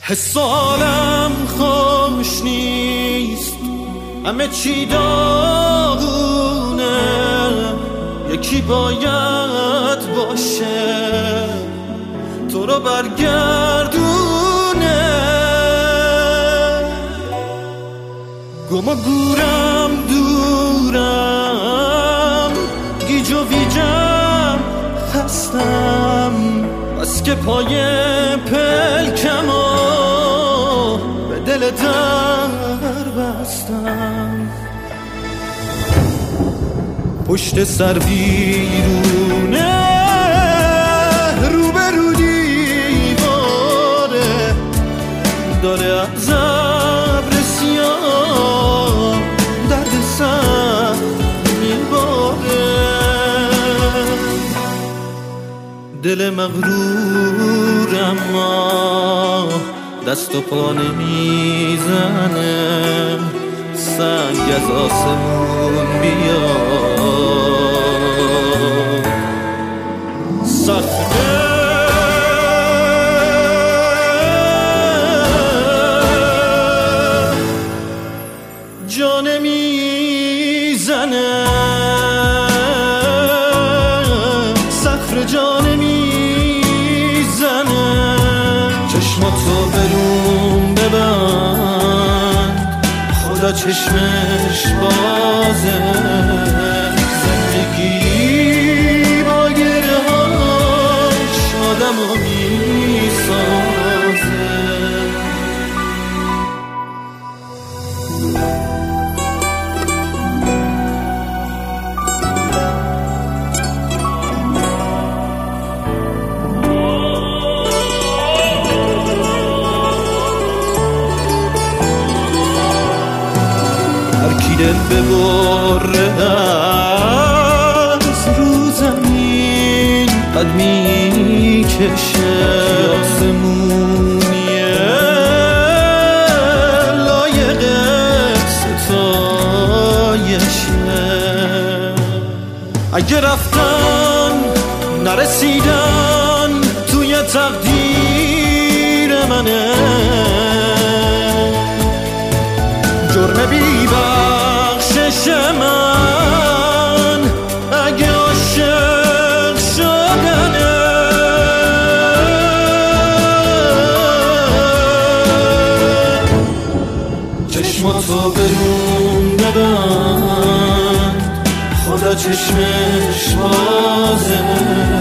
حسالم خوش نیست، همه چی داغونه، یکی باید باشه تو رو برگردونه. گم و گورم دورم، گیج و ویجم خستم، بس که پای پلکم و به دل در بستم. پشت سر ویرونه، روبرو دیواره، داره از ابر سیاه درد سر میباره. دل مغرور اما دست و پا نمیزنه، سنگ از آسمون بیاد. سخته جا نمیزنه، صخره جا نمیزنه. چشماتو بروم ببند، خدا چشمش بازه. زندگی با گرهاش آدمو میسازه. هرکی دل ببره از رو زمین قد میکشه، آسمونیه لایق ستایشه. اگه رفتن نرسیدن توی تقدیر منه، جرم بی بخشش من اگه عاشق شدنه. چشماتو برون نبند، خدا چشمش بازه.